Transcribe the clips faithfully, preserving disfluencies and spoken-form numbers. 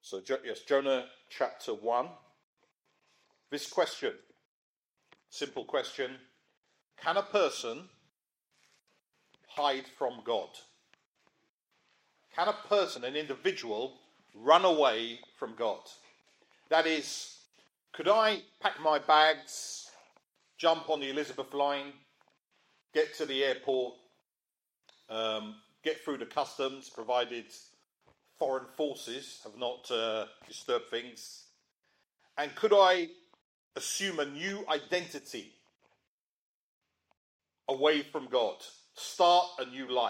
So, yes, Jonah chapter one. This question, simple question, can a person hide from God? Can a person, an individual, run away from God? That is, could I pack my bags, jump on the Elizabeth line, get to the airport, um, get through the customs, provided foreign forces have not uh, disturbed things, and could I assume a new identity away from God, start a new life?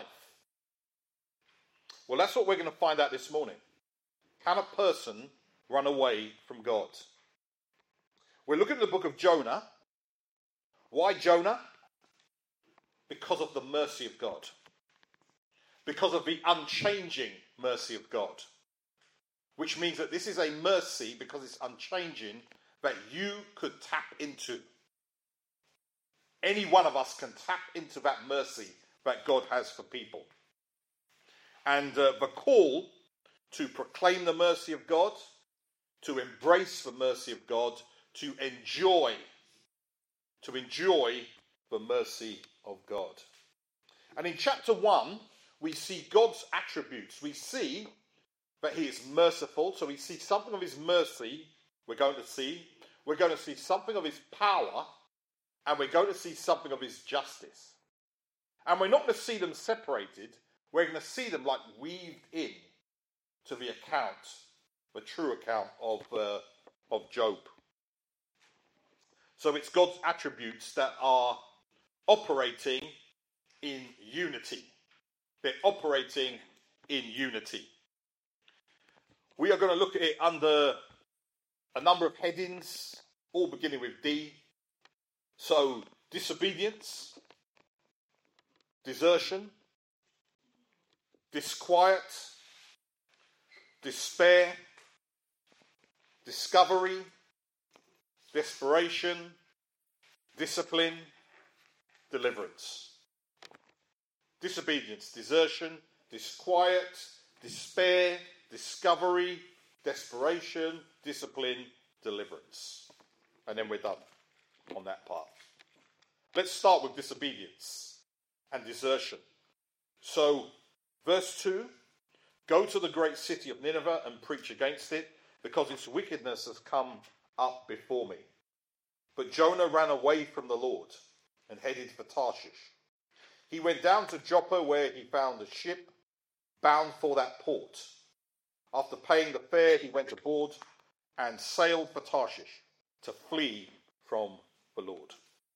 Well, that's what we're going to find out this morning. Can a person run away from God? We're looking at the book of Jonah. Why Jonah? Because of the mercy of God. Because of the unchanging mercy of God. Which means that this is a mercy, because it's unchanging, that you could tap into. Any one of us can tap into that mercy that God has for people. And uh, the call to proclaim the mercy of God, to embrace the mercy of God, to enjoy, to enjoy the mercy of God. And in chapter one, we see God's attributes. We see that he is merciful, so we see something of his mercy we're going to see. We're going to see something of his power, and we're going to see something of his justice. And we're not going to see them separated. We're going to see them like weaved in to the account, the true account of, uh, of Job. So it's God's attributes that are operating in unity. They're operating in unity. We are going to look at it under a number of headings, all beginning with D. So, disobedience, desertion, disquiet, despair, discovery, desperation, discipline, deliverance. Disobedience, desertion, disquiet, despair, discovery, desperation, discipline, deliverance. And then we're done on that part. Let's start with disobedience and desertion. So, verse two, go to the great city of Nineveh and preach against it, because its wickedness has come up before me. But Jonah ran away from the Lord and headed for Tarshish. He went down to Joppa, where he found a ship bound for that port. After paying the fare, he went aboard and sailed for Tarshish to flee from the Lord.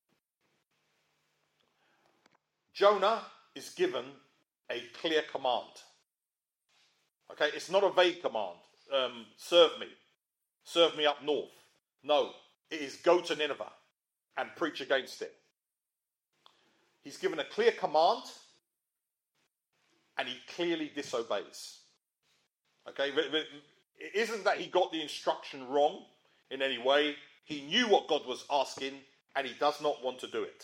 Jonah is given a clear command. Okay, it's not a vague command. Um, serve me. Serve me up north. No, it is go to Nineveh and preach against it. He's given a clear command and he clearly disobeys. Okay, it isn't that he got the instruction wrong in any way. He knew what God was asking and he does not want to do it.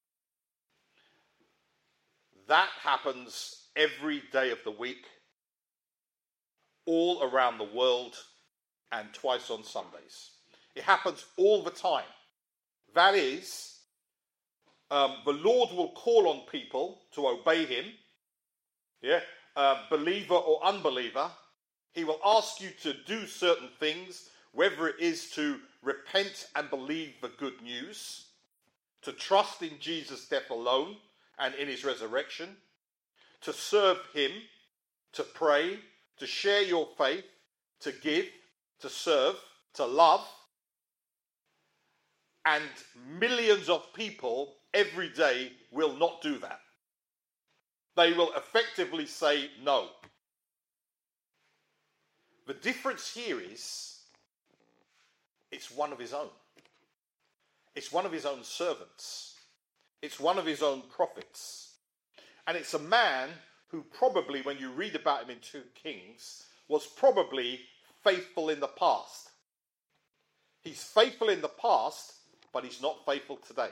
That happens every day of the week, all around the world, and twice on Sundays. It happens all the time. That is, um, the Lord will call on people to obey him, yeah, uh, believer or unbeliever. He will ask you to do certain things, whether it is to repent and believe the good news, to trust in Jesus' death alone and in his resurrection, to serve him, to pray, to share your faith, to give, to serve, to love. And millions of people every day will not do that. They will effectively say no. The difference here is it's one of his own. It's one of his own servants. It's one of his own prophets. And it's a man who probably, when you read about him in two Kings, was probably faithful in the past. He's faithful in the past, but he's not faithful today.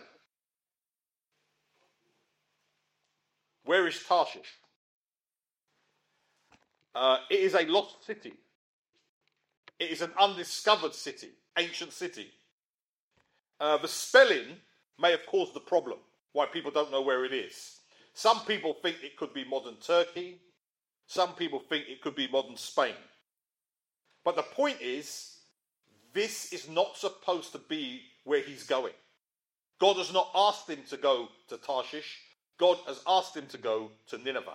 Where is Tarshish? Uh, it is a lost city. It is an undiscovered city, ancient city. Uh, the spelling may have caused the problem, why people don't know where it is. Some people think it could be modern Turkey. Some people think it could be modern Spain. But the point is, this is not supposed to be where he's going. God has not asked him to go to Tarshish. God has asked him to go to Nineveh.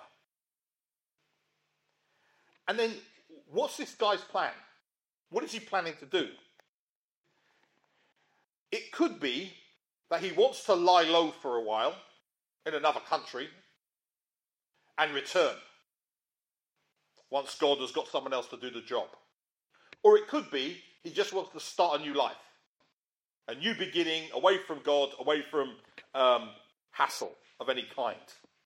And then, what's this guy's plan? What is he planning to do? It could be that he wants to lie low for a while in another country and return once God has got someone else to do the job. Or it could be he just wants to start a new life, a new beginning, away from God, away from um, hassle of any kind.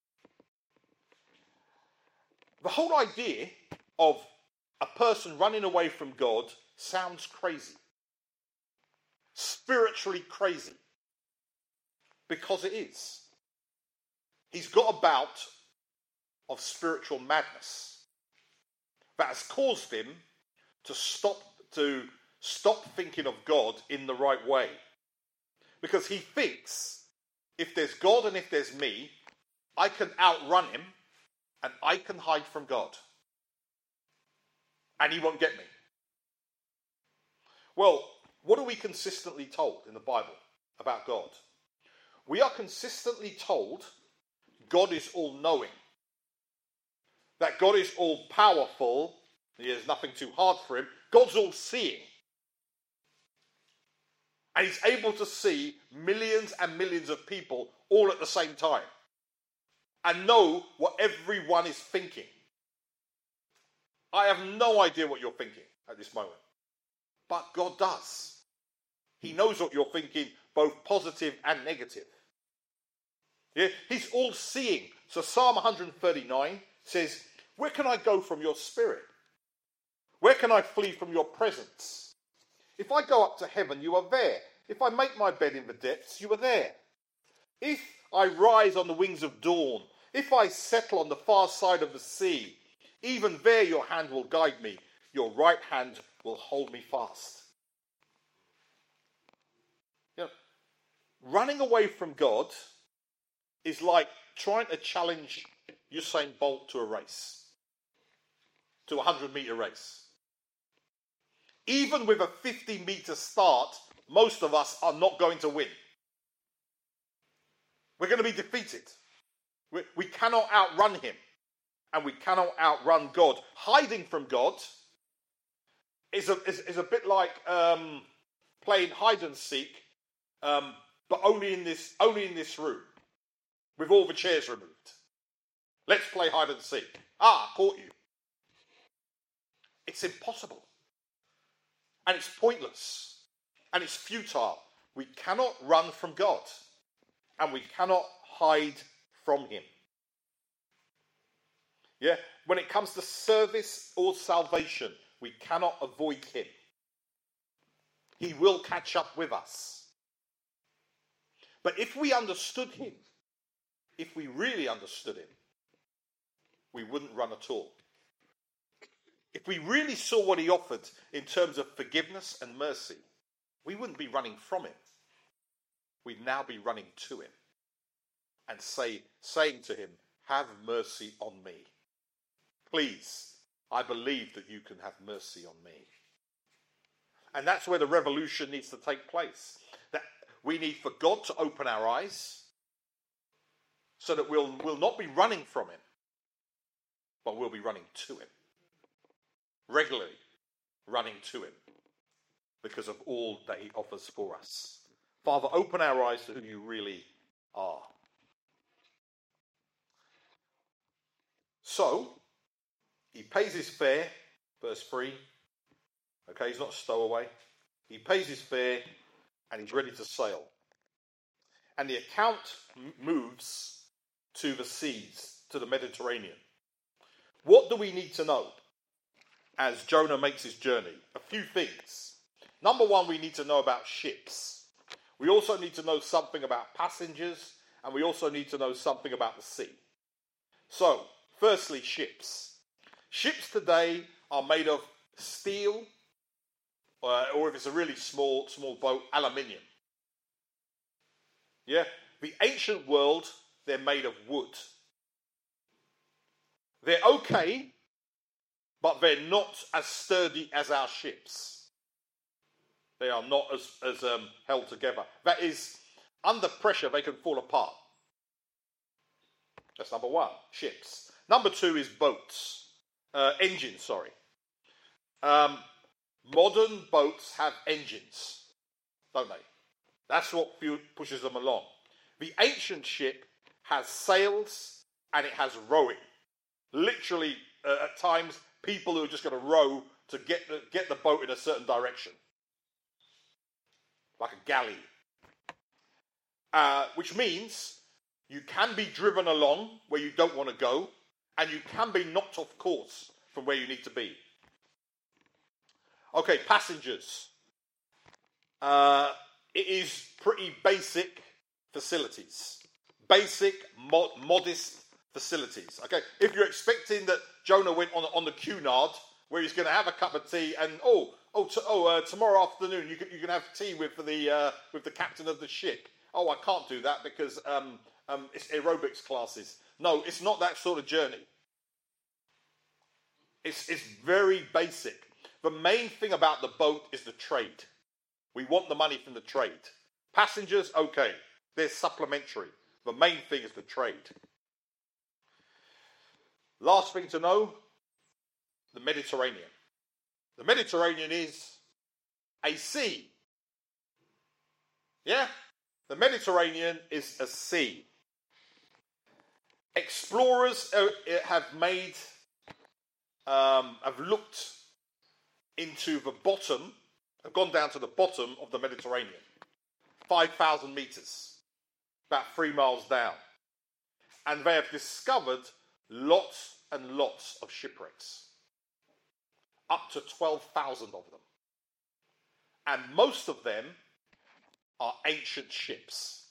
The whole idea of a person running away from God sounds crazy. Spiritually crazy. Because it is. He's got a bout of spiritual madness that has caused him to stop to stop thinking of God in the right way. Because he thinks, if there's God and if there's me, I can outrun him and I can hide from God. And he won't get me. Well, what are we consistently told in the Bible about God? We are consistently told God is all-knowing. That God is all-powerful. There's nothing too hard for him. God's all-seeing. And he's able to see millions and millions of people all at the same time. And know what everyone is thinking. I have no idea what you're thinking at this moment. But God does. He knows what you're thinking, both positive and negative. Yeah? He's all-seeing. So Psalm one thirty-nine says, where can I go from your spirit? Where can I flee from your presence? If I go up to heaven, you are there. If I make my bed in the depths, you are there. If I rise on the wings of dawn, if I settle on the far side of the sea, even there your hand will guide me. Your right hand will hold me fast. You know, running away from God is like trying to challenge Usain Bolt to a race, to a hundred meter race. Even with a fifty meter start, most of us are not going to win. We're going to be defeated. We, we cannot outrun him. And we cannot outrun God. Hiding from God is a, is, is a bit like um, playing hide and seek, um, but only in this only in this room, with all the chairs removed. Let's play hide and seek. Ah, caught you. It's impossible. And it's pointless. And it's futile. We cannot run from God. And we cannot hide from him. Yeah, when it comes to service or salvation, we cannot avoid him. He will catch up with us. But if we understood him, if we really understood him, we wouldn't run at all. If we really saw what he offered in terms of forgiveness and mercy, we wouldn't be running from him. We'd now be running to him and say, saying to him, have mercy on me. Please, I believe that you can have mercy on me. And that's where the revolution needs to take place. That we need for God to open our eyes so that we'll, we'll not be running from him, but we'll be running to him. Regularly running to him because of all that he offers for us. Father, open our eyes to who you really are. So, he pays his fare, verse three. Okay, he's not a stowaway. He pays his fare and he's ready to sail. And the account m- moves to the seas, to the Mediterranean. What do we need to know as Jonah makes his journey? A few things. Number one, we need to know about ships. We also need to know something about passengers, and we also need to know something about the sea. So, firstly, ships. Ships today are made of steel uh, or if it's a really small, small boat, aluminium. Yeah? The ancient world, they're made of wood. They're okay, but they're not as sturdy as our ships. They are not as, as um, held together. That is, under pressure, they can fall apart. That's number one, ships. Number two is boats. Uh, engines, sorry. Um, modern boats have engines, don't they? That's what pushes them along. The ancient ship has sails and it has rowing. Literally, uh, at times, people who are just going to row to get the, get the boat in a certain direction. Like a galley. Uh, which means you can be driven along where you don't want to go, and you can be knocked off course from where you need to be. Okay, passengers. Uh, it is pretty basic facilities. Basic, mod, modest facilities. Okay, if you're expecting that Jonah went on, on the Cunard, where he's going to have a cup of tea, and oh, oh, t- oh, uh, tomorrow afternoon you can you can have tea with the uh, with the captain of the ship. Oh, I can't do that because um, um, it's aerobics classes. No, it's not that sort of journey. It's it's very basic. The main thing about the boat is the trade. We want the money from the trade. Passengers, okay, they're supplementary. The main thing is the trade. Last thing to know, the Mediterranean. The Mediterranean is a sea. Yeah? The Mediterranean is a sea. Explorers uh, have made, um, have looked into the bottom, have gone down to the bottom of the Mediterranean. five thousand meters, about three miles down. And they have discovered lots and lots of shipwrecks. Up to twelve thousand of them. And most of them are ancient ships.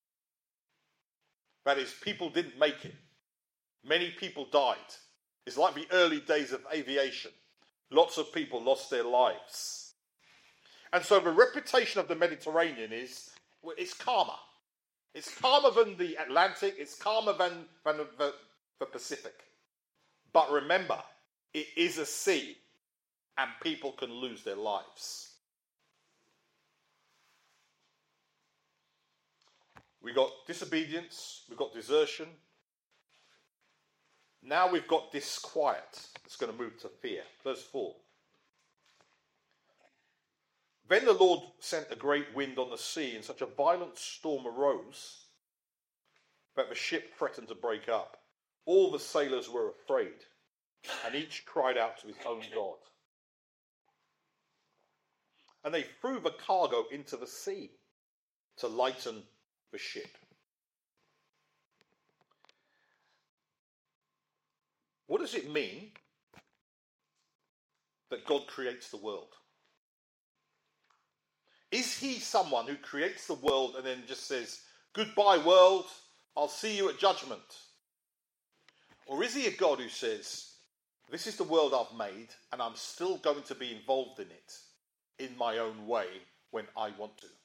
That is, people didn't make it. Many people died. It's like the early days of aviation. Lots of people lost their lives. And so the reputation of the Mediterranean is, well, it's calmer. It's calmer than the Atlantic. It's calmer than, than the, the, the Pacific. But remember, it is a sea, and people can lose their lives. We got disobedience, we've got desertion. Now we've got disquiet. It's going to move to fear. Verse four. Then the Lord sent a great wind on the sea, and such a violent storm arose that the ship threatened to break up. All the sailors were afraid, and each cried out to his own God. And they threw the cargo into the sea to lighten the ship. What does it mean that God creates the world? Is he someone who creates the world and then just says, goodbye world, I'll see you at judgment? Or is he a God who says, this is the world I've made and I'm still going to be involved in it in my own way when I want to?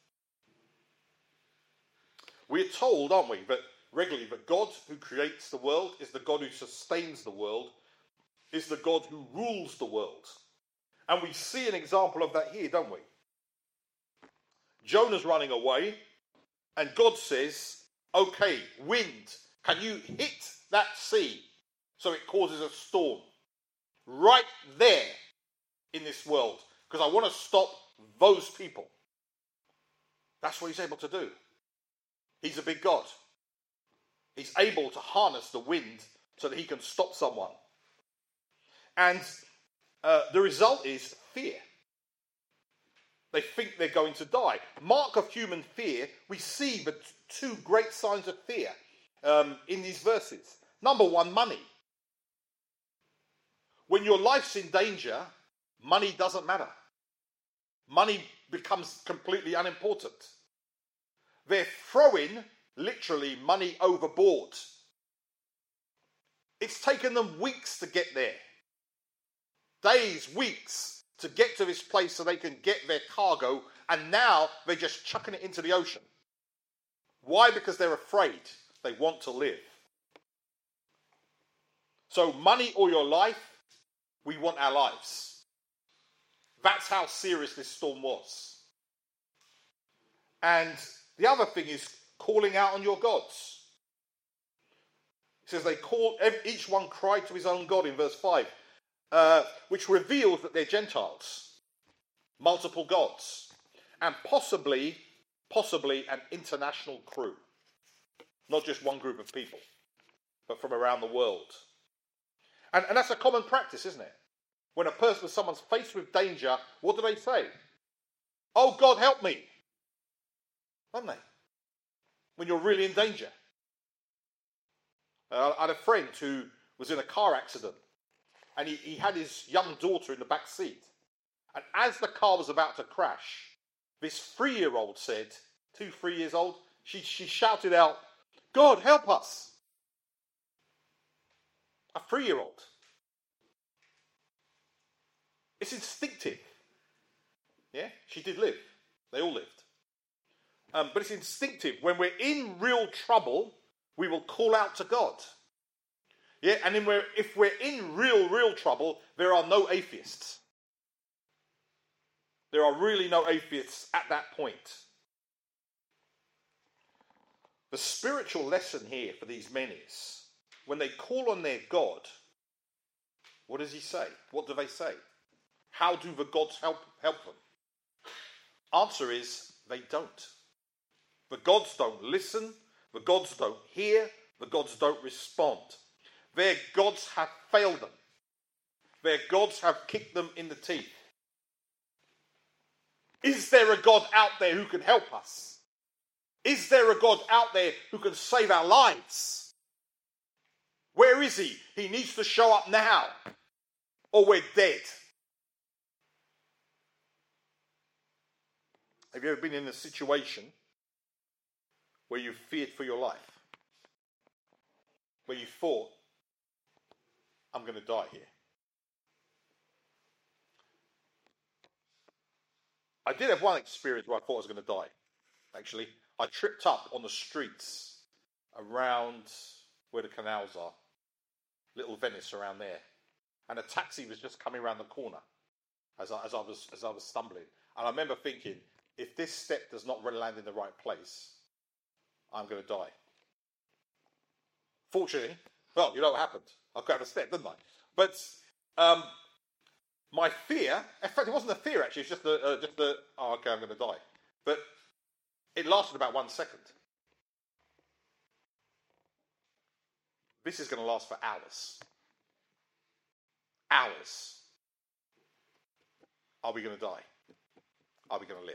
We're told, aren't we, that regularly that God who creates the world is the God who sustains the world, is the God who rules the world. And we see an example of that here, don't we? Jonah's running away, and God says, okay, wind, can you hit that sea so it causes a storm? Right there in this world, because I want to stop those people. That's what he's able to do. He's a big God. He's able to harness the wind so that he can stop someone. And uh, the result is fear. They think they're going to die. Mark of human fear, we see the t- two great signs of fear um, in these verses. Number one, money. When your life's in danger, money doesn't matter. Money becomes completely unimportant. They're throwing, literally, money overboard. It's taken them weeks to get there. Days, weeks, to get to this place so they can get their cargo, and now they're just chucking it into the ocean. Why? Because they're afraid. They want to live. So money or your life, we want our lives. That's how serious this storm was. And the other thing is calling out on your gods. It says they called, each one cried to his own God in verse five, uh, which reveals that they're Gentiles, multiple gods, and possibly, possibly an international crew. Not just one group of people, but from around the world. And, and that's a common practice, isn't it? When a person, someone's faced with danger, what do they say? Oh, God, help me. Don't they? When you're really in danger. Uh, I had a friend who was in a car accident, and he, he had his young daughter in the back seat. And as the car was about to crash, this three-year-old said, two, three years old, she, she shouted out, God, help us. A three-year-old. It's instinctive. Yeah, she did live. They all lived. Um, but it's instinctive. When we're in real trouble, we will call out to God. Yeah, and then we're, if we're in real, real trouble, there are no atheists. There are really no atheists at that point. The spiritual lesson here for these men is, when they call on their God, what does he say? What do they say? How do the gods help, help them? Answer is, they don't. The gods don't listen. The gods don't hear. The gods don't respond. Their gods have failed them. Their gods have kicked them in the teeth. Is there a God out there who can help us? Is there a God out there who can save our lives? Where is he? He needs to show up now, or we're dead. Have you ever been in a situation where you feared for your life? Where you thought, I'm going to die here. I did have one experience where I thought I was going to die, actually. I tripped up on the streets around where the canals are, Little Venice around there. And a taxi was just coming around the corner as I, as I was as I was stumbling. And I remember thinking, if this step does not land in the right place, I'm going to die. Fortunately, well, you know what happened. I grabbed a step, didn't I? But um, my fear, in fact, it wasn't a fear actually, it's just the, uh, just the, oh, okay, I'm going to die. But it lasted about one second. This is going to last for hours. Hours. Are we going to die? Are we going to live?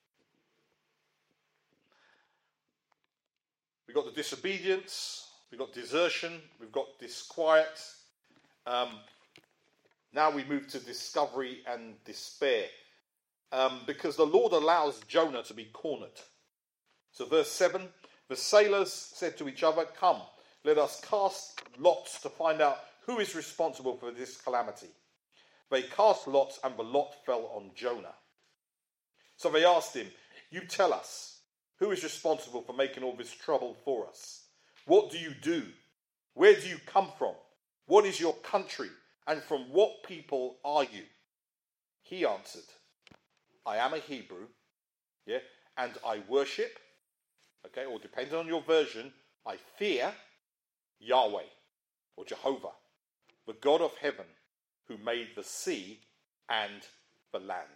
We've got the disobedience, we've got desertion, we've got disquiet. Um, now we move to discovery and despair. Um, because the Lord allows Jonah to be cornered. So verse seven, the sailors said to each other, come, let us cast lots to find out who is responsible for this calamity. They cast lots and the lot fell on Jonah. So they asked him, you tell us, who is responsible for making all this trouble for us? What do you do? Where do you come from? What is your country? And from what people are you? He answered, I am a Hebrew, yeah, and I worship, okay, or depending on your version, I fear Yahweh, or Jehovah, the God of heaven, who made the sea and the land.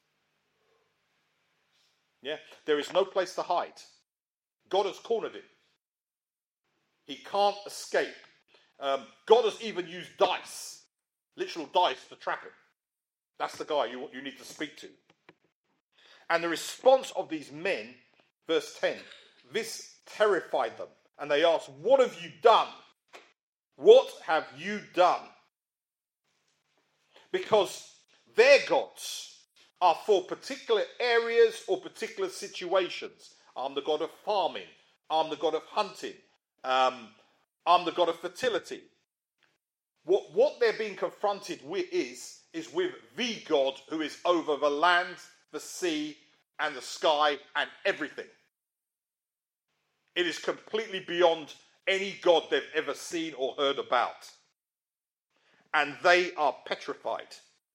Yeah, there is no place to hide. God has cornered him. He can't escape. Um, God has even used dice, literal dice, to trap him. That's the guy you, you need to speak to. And the response of these men, verse ten, this terrified them. And they asked, what have you done? What have you done? Because their gods are for particular areas or particular situations. I'm the God of farming. I'm the God of hunting. Um, I'm the God of fertility. What, what they're being confronted with is, is with the God who is over the land, the sea, and the sky, and everything. It is completely beyond any God they've ever seen or heard about. And they are petrified.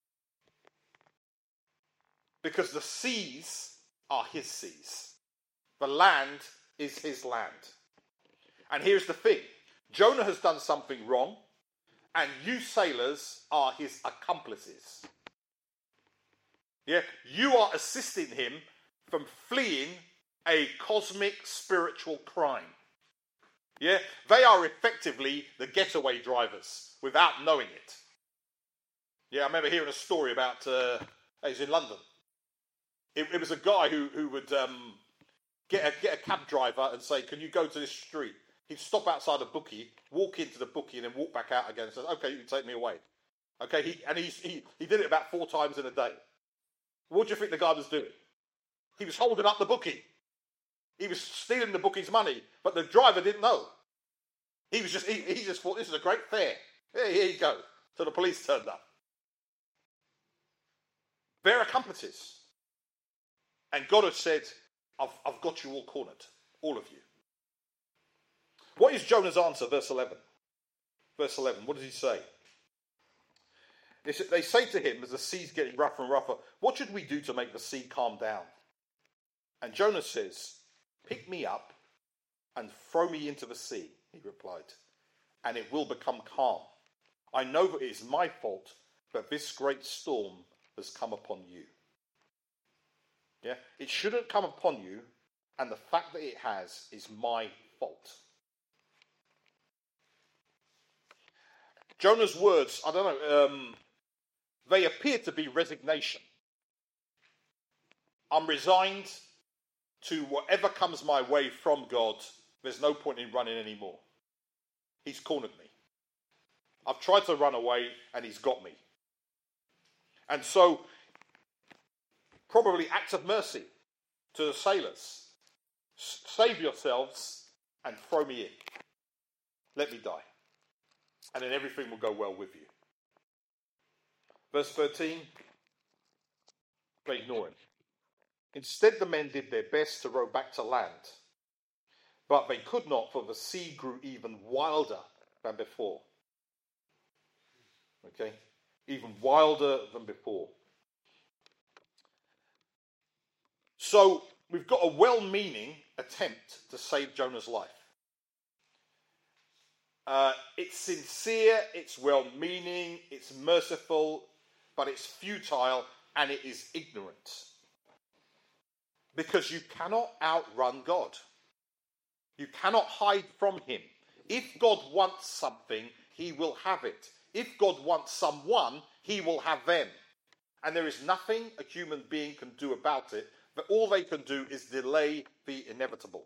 Because the seas are his seas. The land is his land. And here's the thing. Jonah has done something wrong, and you sailors are his accomplices. Yeah, you are assisting him from fleeing a cosmic spiritual crime. Yeah, they are effectively the getaway drivers without knowing it. Yeah, I remember hearing a story about, uh, it was in London. It, it was a guy who, who would um, get, a, get a cab driver and say, can you go to this street? He'd stop outside a bookie, walk into the bookie, and then walk back out again and say, okay, you can take me away. Okay, he, and he, he, he did it about four times in a day. What do you think the guy was doing? He was holding up the bookie. He was stealing the bookie's money, but the driver didn't know. He was just he, he just thought, this is a great fare. Here, here you go. So the police turned up. They're accomplices. And God has said, I've, I've got you all cornered, all of you. What is Jonah's answer? Verse eleven. Verse eleven, what does he say? They, they say to him, as the sea's getting rougher and rougher, what should we do to make the sea calm down? And Jonah says, pick me up and throw me into the sea, he replied, and it will become calm. I know that it is my fault that this great storm has come upon you. Yeah, it shouldn't come upon you, and the fact that it has is my fault. Jonah's words, I don't know, um, they appear to be resignation. I'm resigned to whatever comes my way from God. There's no point in running anymore. He's cornered me. I've tried to run away and he's got me. And so, probably acts of mercy to the sailors. Save yourselves and throw me in. Let me die. And then everything will go well with you. Verse thirteen, they ignore him. Instead, the men did their best to row back to land. But they could not, for the sea grew even wilder than before. Okay? Even wilder than before. So, we've got a well-meaning attempt to save Jonah's life. Uh, it's sincere, it's well-meaning, it's merciful, but it's futile and it is ignorant. Because you cannot outrun God. You cannot hide from him. If God wants something, he will have it. If God wants someone, he will have them. And there is nothing a human being can do about it, but all they can do is delay the inevitable.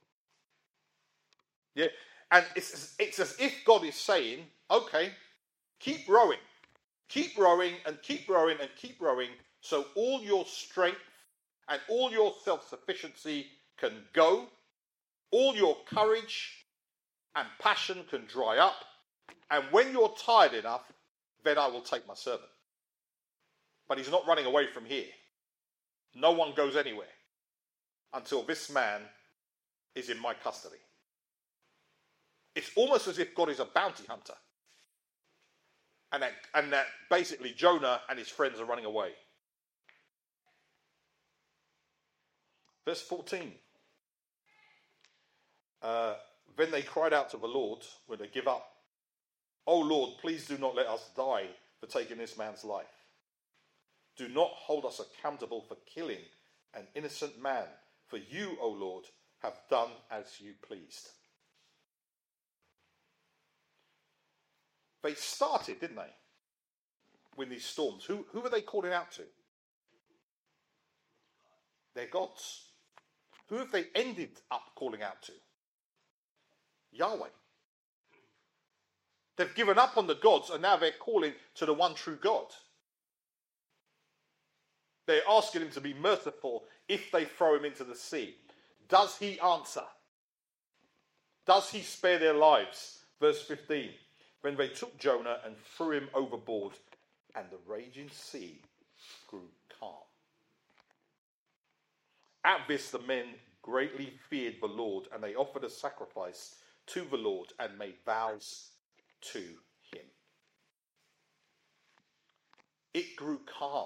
Yeah, and it's, it's as if God is saying, okay, keep rowing. Keep rowing and keep rowing and keep rowing so all your strength and all your self-sufficiency can go, all your courage and passion can dry up, and when you're tired enough, then I will take my servant. But he's not running away from here. No one goes anywhere until this man is in my custody. It's almost as if God is a bounty hunter. And that, and that basically Jonah and his friends are running away. Verse fourteen. Uh, then they cried out to the Lord when they give up. "O Lord, please do not let us die for taking this man's life. Do not hold us accountable for killing an innocent man, for you, O Lord, have done as you pleased." They started, didn't they, with these storms. Who, who were they calling out to? Their gods. Who have they ended up calling out to? Yahweh. They've given up on the gods and now they're calling to the one true God. They're asking him to be merciful if they throw him into the sea. Does he answer? Does he spare their lives? Verse fifteen. When they took Jonah and threw him overboard and the raging sea grew calm. At this the men greatly feared the Lord, and they offered a sacrifice to the Lord and made vows to him. It grew calm.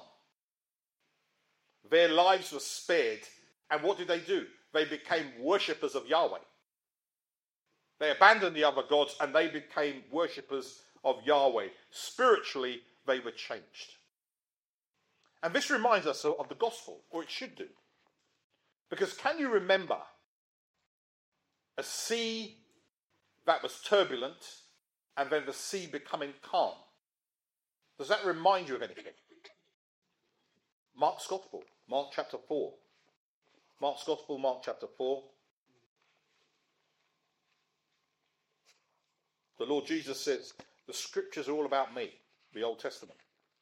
Their lives were spared, and what did they do? They became worshippers of Yahweh. They abandoned the other gods and they became worshippers of Yahweh. Spiritually, they were changed. And this reminds us of the gospel, or it should do. Because can you remember a sea that was turbulent and then the sea becoming calm? Does that remind you of anything? Mark's Gospel, Mark chapter four. Mark's Gospel, Mark chapter four. The Lord Jesus says, the scriptures are all about me, the Old Testament.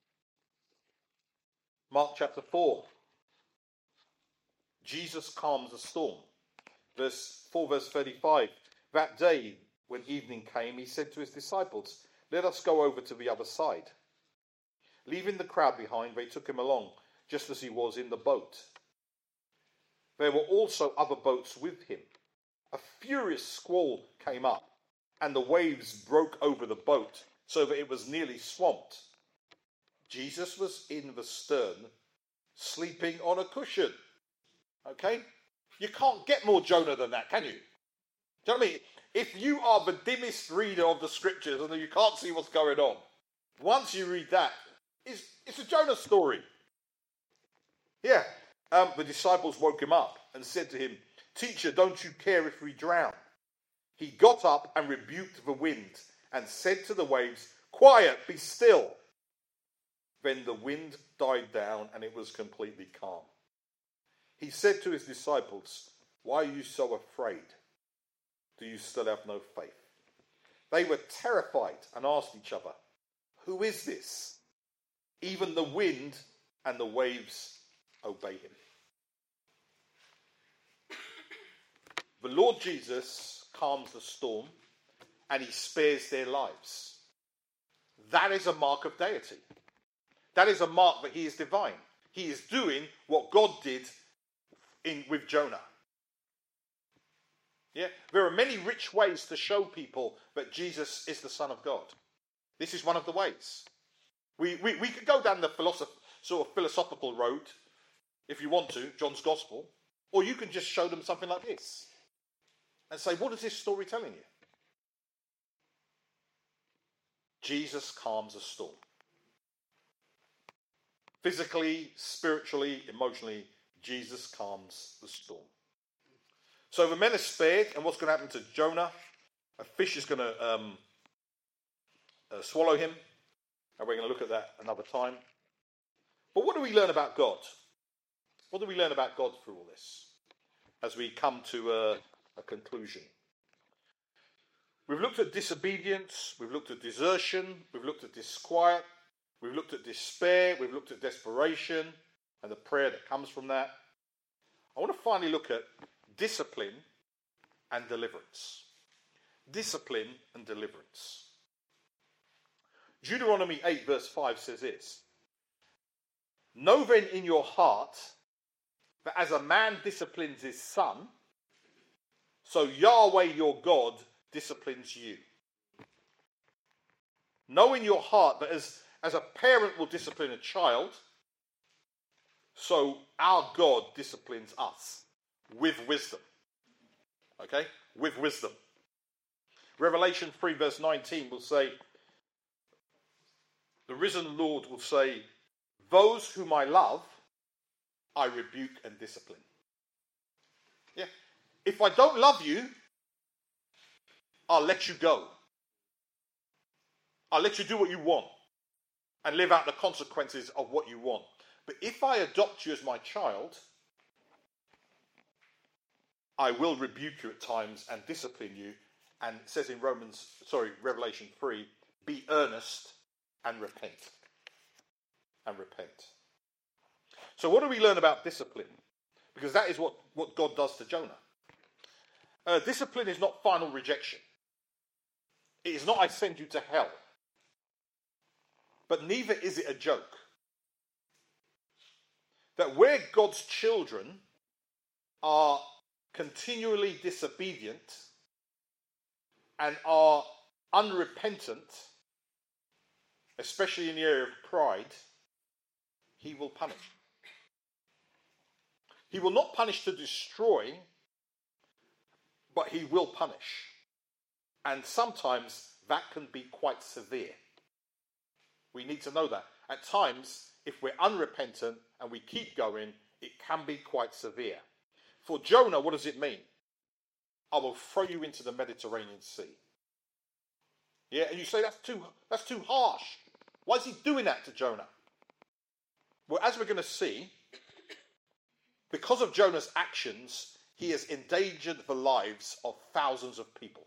Mark chapter four. Jesus calms the storm. Verse four, verse thirty-five. That day, when evening came, he said to his disciples, let us go over to the other side. Leaving the crowd behind, they took him along, just as he was in the boat. There were also other boats with him. A furious squall came up, and the waves broke over the boat, so that it was nearly swamped. Jesus was in the stern, sleeping on a cushion. Okay? You can't get more Jonah than that, can you? Do you know what I mean? If you are the dimmest reader of the scriptures and you can't see what's going on, once you read that, it's, it's a Jonah story. Yeah. Um, the disciples woke him up and said to him, Teacher, don't you care if we drown? He got up and rebuked the wind and said to the waves, Quiet, be still. Then the wind died down and it was completely calm. He said to his disciples, Why are you so afraid? Do you still have no faith? They were terrified and asked each other, Who is this? Even the wind and the waves obey him. The Lord Jesus calms the storm and he spares their lives. That is a mark of deity. That is a mark that he is divine. He is doing what God did in with Jonah. Yeah, there are many rich ways to show people that Jesus is the Son of God. This is one of the ways. We we, we could go down the philosoph- sort of philosophical road, if you want to, John's Gospel, or you can just show them something like this and say, what is this story telling you? Jesus calms a storm. Physically, spiritually, emotionally, Jesus calms the storm. So the men are spared, and what's going to happen to Jonah? A fish is going to um, uh, swallow him, and we're going to look at that another time. But what do we learn about God? What do we learn about God through all this as we come to a, a conclusion? We've looked at disobedience, we've looked at desertion, we've looked at disquiet, we've looked at despair, we've looked at desperation and the prayer that comes from that. I want to finally look at discipline and deliverance. Discipline and deliverance. Deuteronomy eight verse five says this. Know then in your heart that as a man disciplines his son, so Yahweh your God disciplines you. Know in your heart that as, as a parent will discipline a child, so our God disciplines us with wisdom. Okay? With wisdom. Revelation three verse nineteen will say, the risen Lord will say, those whom I love, I rebuke and discipline. Yeah. If I don't love you, I'll let you go. I'll let you do what you want and live out the consequences of what you want. But if I adopt you as my child, I will rebuke you at times and discipline you. And it says in Romans, sorry, Revelation three, be earnest and repent. And repent. So what do we learn about discipline? Because that is what, what God does to Jonah. Uh, discipline is not final rejection. It is not I send you to hell. but neither is it a joke. That where God's children are continually disobedient and are unrepentant, especially in the area of pride, he will punish. He will not punish to destroy, but he will punish. And sometimes that can be quite severe. We need to know that. At times, if we're unrepentant and we keep going, it can be quite severe. For Jonah, what does it mean? I will throw you into the Mediterranean Sea. Yeah, and you say that's too that's too harsh. Why is he doing that to Jonah? Well, as we're going to see, because of Jonah's actions, he has endangered the lives of thousands of people.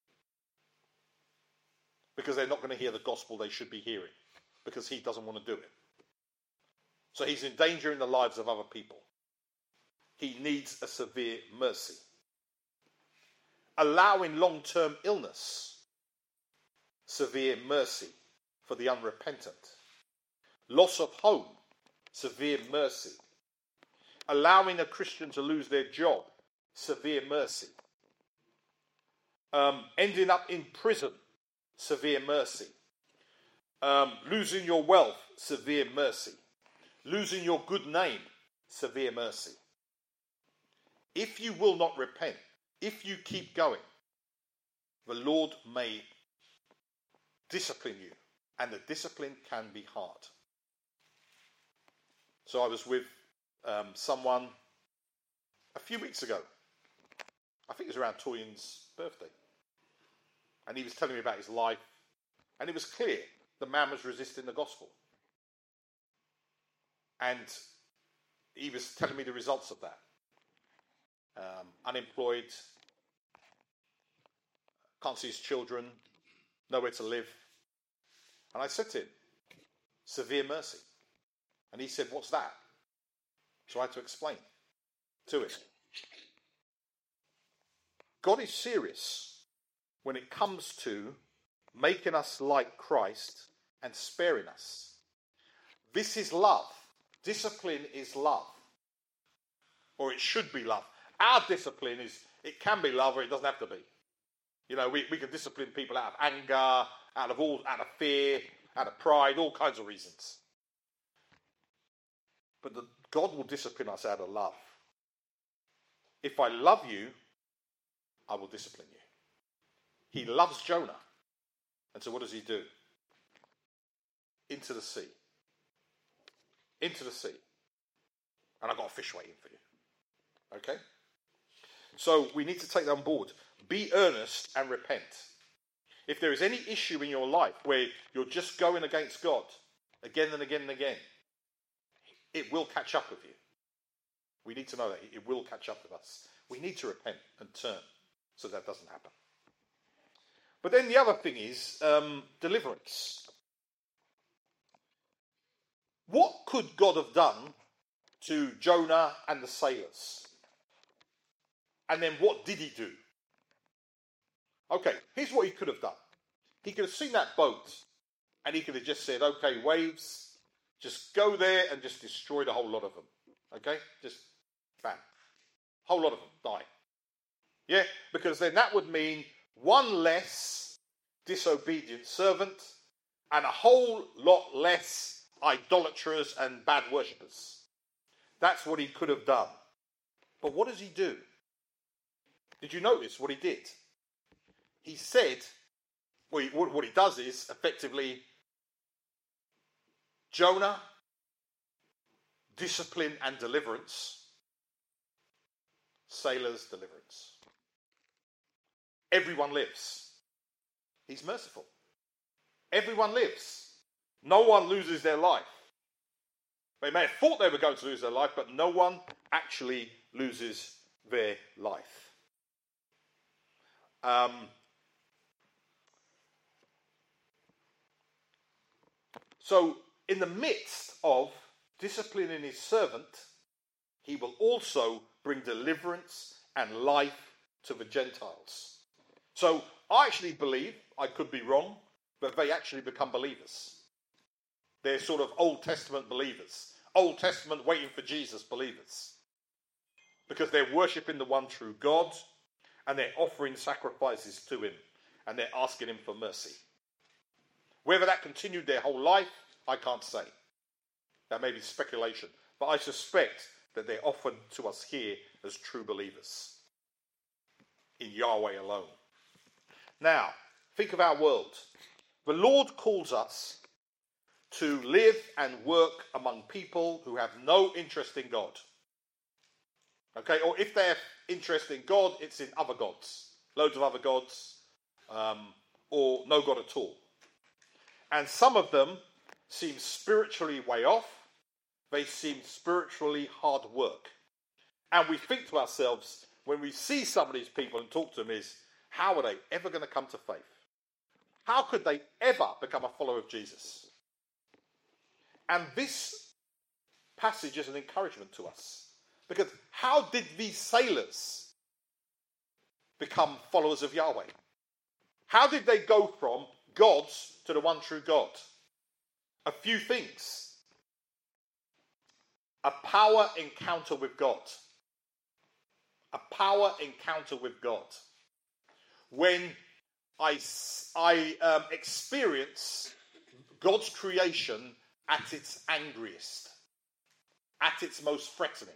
Because they're not going to hear the gospel they should be hearing. Because he doesn't want to do it. So he's endangering the lives of other people. He needs a severe mercy. Allowing long-term illness, severe mercy for the unrepentant. Loss of home, severe mercy. Allowing a Christian to lose their job, severe mercy. Um, ending up in prison, severe mercy. Um, losing your wealth, severe mercy. Losing your good name, severe mercy. If you will not repent, if you keep going, the Lord may discipline you, and the discipline can be hard. So I was with um, someone a few weeks ago. I think it was around Toyin's birthday. And he was telling me about his life. And it was clear the man was resisting the gospel. And he was telling me the results of that. Um, unemployed, can't see his children, nowhere to live. And I said to him, severe mercy. And he said, what's that? So I had to explain to him. God is serious when it comes to making us like Christ and sparing us. This is love. Discipline is love. Or it should be love. Our discipline is, it can be love or it doesn't have to be. You know, we, we can discipline people out of anger, out of all, out of fear, out of pride, all kinds of reasons. But the, God will discipline us out of love. If I love you, I will discipline you. He loves Jonah. And so what does he do? Into the sea. Into the sea. And I've got a fish waiting for you. Okay? So we need to take that on board. Be earnest and repent. If there is any issue in your life where you're just going against God again and again and again, it will catch up with you. We need to know that. It will catch up with us. We need to repent and turn so that doesn't happen. But then the other thing is um, deliverance. What could God have done to Jonah and the sailors? And then what did he do? Okay, here's what he could have done. He could have seen that boat and he could have just said, okay, waves, just go there and just destroy the whole lot of them. Okay? Just bam. Whole lot of them die. Yeah? Because then that would mean one less disobedient servant and a whole lot less idolaters and bad worshippers. That's what he could have done. But what does he do? Did you notice what he did? He said, well, he, what he does is effectively Jonah, discipline and deliverance, sailors, deliverance. Everyone lives. He's merciful. Everyone lives. No one loses their life. They may have thought they were going to lose their life, but no one actually loses their life. Um, so, in the midst of disciplining his servant, he will also bring deliverance and life to the Gentiles. So, I actually believe, I could be wrong, but they actually become believers. They're sort of Old Testament believers. Old Testament waiting for Jesus believers. Because they're worshipping the one true God, and they're offering sacrifices to him, and they're asking him for mercy. Whether that continued their whole life, I can't say. That may be speculation. But I suspect that they're offered to us here as true believers in Yahweh alone. Now, think of our world. The Lord calls us to live and work among people who have no interest in God. Okay, or if they're interested in God, it's in other gods. Loads of other gods, um, or no God at all. And some of them seem spiritually way off. They seem spiritually hard work. And we think to ourselves, when we see some of these people and talk to them, is, how are they ever going to come to faith? How could they ever become a follower of Jesus? And this passage is an encouragement to us. Because how did these sailors become followers of Yahweh? How did they go from gods to the one true God? A few things. A power encounter with God. A power encounter with God. When I, I um, experience God's creation at its angriest, at its most threatening.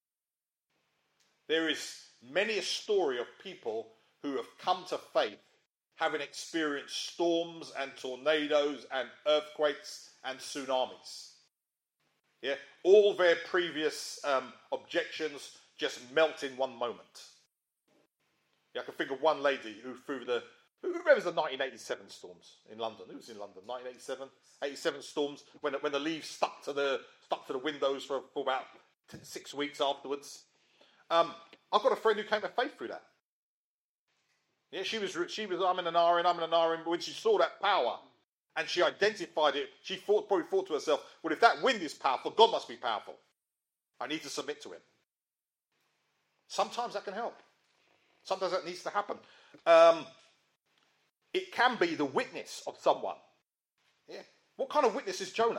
There is many a story of people who have come to faith having experienced storms and tornadoes and earthquakes and tsunamis. Yeah, all their previous um, objections just melt in one moment. Yeah, I can think of one lady who through the, who remembers the nineteen eighty-seven storms in London? Who was in London? nineteen eighty-seven, eighty-seven storms when when the leaves stuck to the stuck to the windows for, for about six weeks afterwards. Um, I've got a friend who came to faith through that. Yeah, she was she was I'm in an R N, I'm in an R N, but when she saw that power and she identified it, she thought, probably thought to herself, well, if that wind is powerful, God must be powerful. I need to submit to him. Sometimes that can help. Sometimes that needs to happen. Um, it can be the witness of someone. Yeah. What kind of witness is Jonah?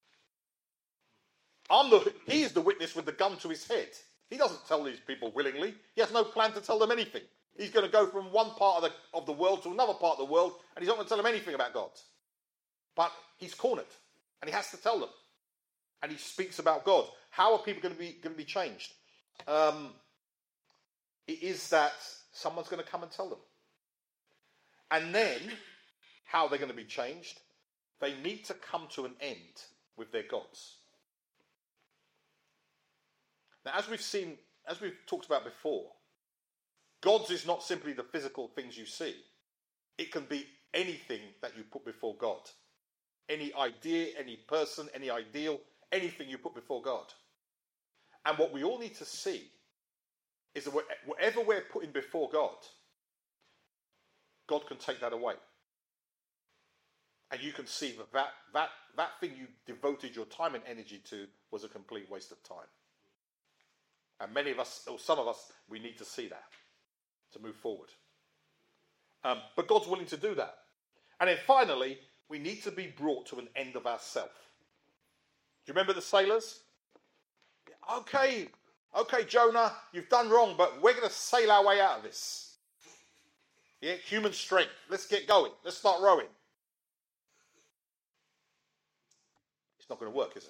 I'm the, he is the witness with the gun to his head. He doesn't tell these people willingly. He has no plan to tell them anything. He's going to go from one part of the, of the world to another part of the world, and he's not going to tell them anything about God. But he's cornered, and he has to tell them. And he speaks about God. How are people going to be, going to be changed? Um, it is that someone's going to come and tell them. And then, how they're going to be changed? They need to come to an end with their gods. Now, as we've seen, as we've talked about before, gods is not simply the physical things you see. It can be anything that you put before God. Any idea, any person, any ideal, anything you put before God. And what we all need to see is that whatever we're putting before God, God can take that away. And you can see that that, that that thing you devoted your time and energy to was a complete waste of time. And many of us, or some of us, we need to see that to move forward. Um, but God's willing to do that. And then finally, we need to be brought to an end of ourself. Do you remember the sailors? Okay, okay, Jonah, you've done wrong, but we're going to sail our way out of this. Yeah, human strength. Let's get going. Let's start rowing. It's not going to work, is it?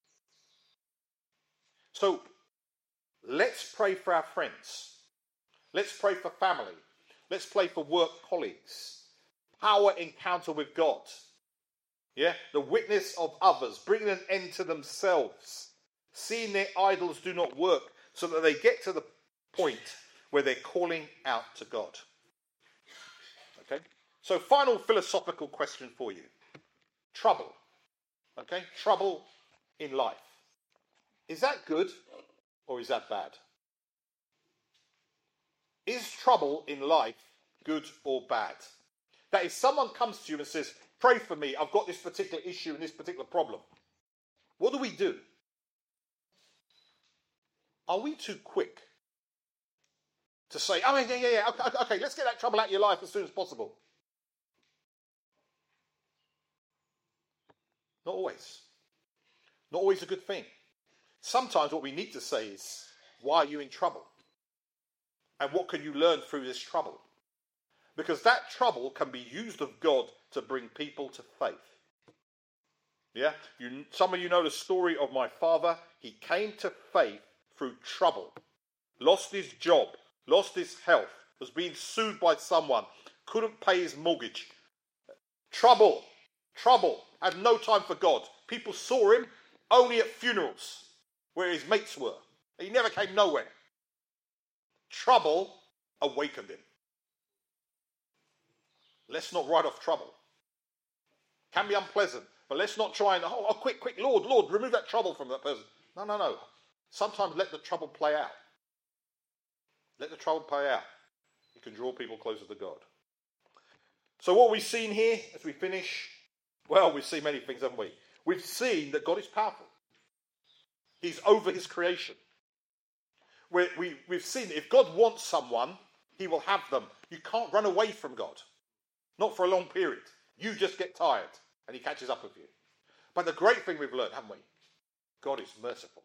So, let's pray for our friends. Let's pray for family. Let's pray for work colleagues. Power encounter with God. Yeah, the witness of others, bringing an end to themselves, seeing their idols do not work, so that they get to the point where they're calling out to God. Okay? So, final philosophical question for you. Trouble. Okay? Trouble in life. Is that good or is that bad? Is trouble in life good or bad? That if someone comes to you and says, pray for me, I've got this particular issue and this particular problem. What do we do? Are we too quick to say, oh, yeah, yeah, yeah, okay, okay, let's get that trouble out of your life as soon as possible? Not always. Not always a good thing. Sometimes what we need to say is, why are you in trouble? And what can you learn through this trouble? Because that trouble can be used of God to bring people to faith. Yeah? You, some of you know the story of my father. He came to faith through trouble. Lost his job. Lost his health. Was being sued by someone. Couldn't pay his mortgage. Trouble. Trouble. Had no time for God. People saw him only at funerals where his mates were. He never came nowhere. Trouble awakened him. Let's not write off trouble. Can be unpleasant, but let's not try and, oh, oh, quick, quick, Lord, Lord, remove that trouble from that person. No, no, no. Sometimes let the trouble play out. Let the trouble play out. It can draw people closer to God. So what we've seen here as we finish, well, we've seen many things, haven't we? We've seen that God is powerful. He's over his creation. We, we, we've seen that if God wants someone, he will have them. You can't run away from God. Not for a long period. You just get tired and he catches up with you. But the great thing we've learned, haven't we? God is merciful.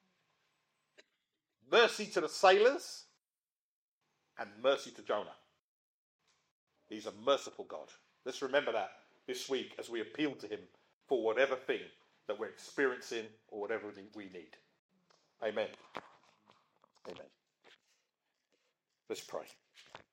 Mercy to the sailors and mercy to Jonah. He's a merciful God. Let's remember that this week as we appeal to him for whatever thing that we're experiencing or whatever we need. Amen. Amen. Let's pray.